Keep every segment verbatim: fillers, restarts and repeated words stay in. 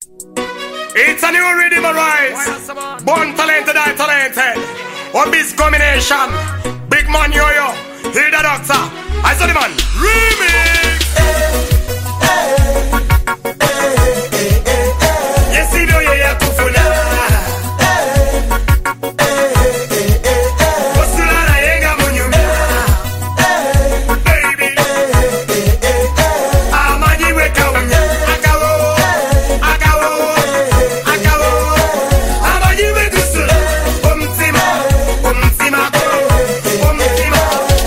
It's a new rhythm arise. Born talented, I talented. One beast combination. Big man yo-yo. Hear the doctor. I saw the man. Remix. Yes, you know you're kufuna. Postulana yenga munyumya. Baby. Amaji weka unya. Akawo. Akawo. Akawo. Amaji wekusula. Omtima. Omtima. Omtima.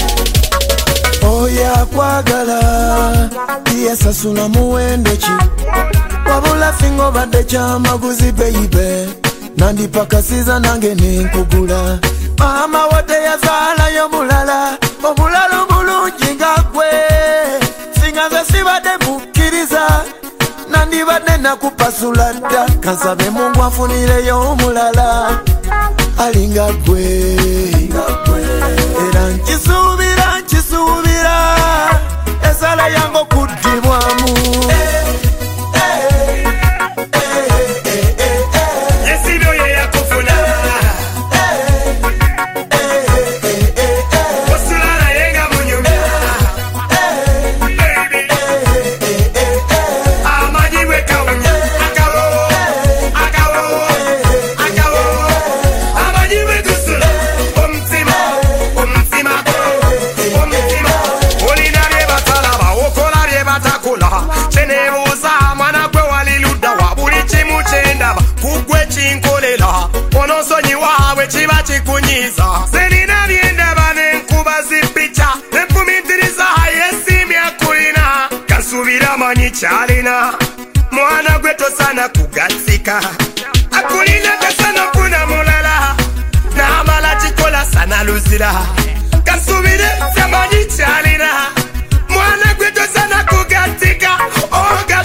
Oya kwagala. Yesa suna muwendochi. Wabula fingo bade chamaguzi baby. Nandi pakasiza nange ninkugula. Mama wate yazala yo mulala. Omulala mulungi nga gwe. Singaze sibade mukiriza. Nandi bade nakupasula dda. Kansabe Mungu afunire yo omulala. Alinga gwe. Era nkisuubira nkisuubira. Esala yango kudibwamu. Chiba chikunyiza Selina vienda bane nkubazi picha Nekumitiriza hayesi miakulina Kasubira mani chalina Mwana gweto sana kugatsika Akulina kasana kuna mulala Na amala chikola sana luzira Kasubira mani chalina Mwana gweto sana kugatsika Oh God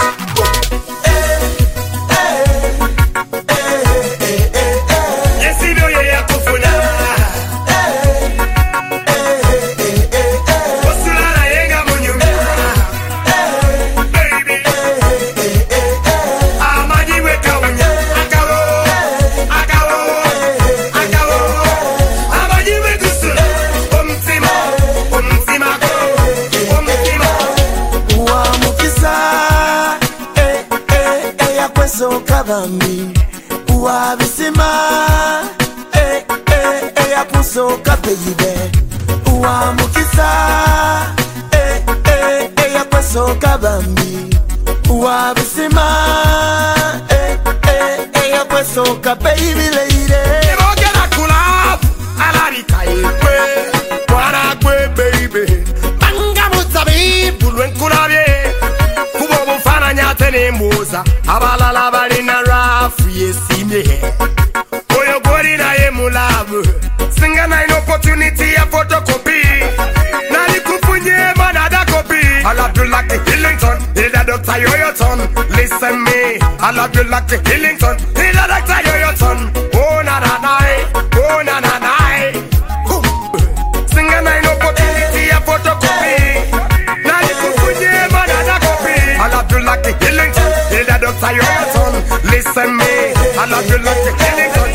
Kabambi uwabisima eh eh eh yakusoka baby uwamukisa eh eh eh yakusoka bambi uwabisima eh eh eh yakusoka baby lady Ibogera kulap alarika ikwe Wana kwe baby Manga mutabi Bulwen kulabye Kubo mfana nyate ni mbuza Abalala balina rafu yesimye Oyo gori na ye mulabu Singa na in opportunity ya photocopy Nali kufunye manada copy I love you like the Hillington Hilda Doctor Yoyo ton Listen me I love you like the Hillington Hilda Doctor Yoyo ton Oh na na na Oh na na na Singa na in opportunity ya photocopy Nali kufunye manada copy I love you like the Hillington Hilda Doctor Yoyo ton Listen me I love you like the Hillington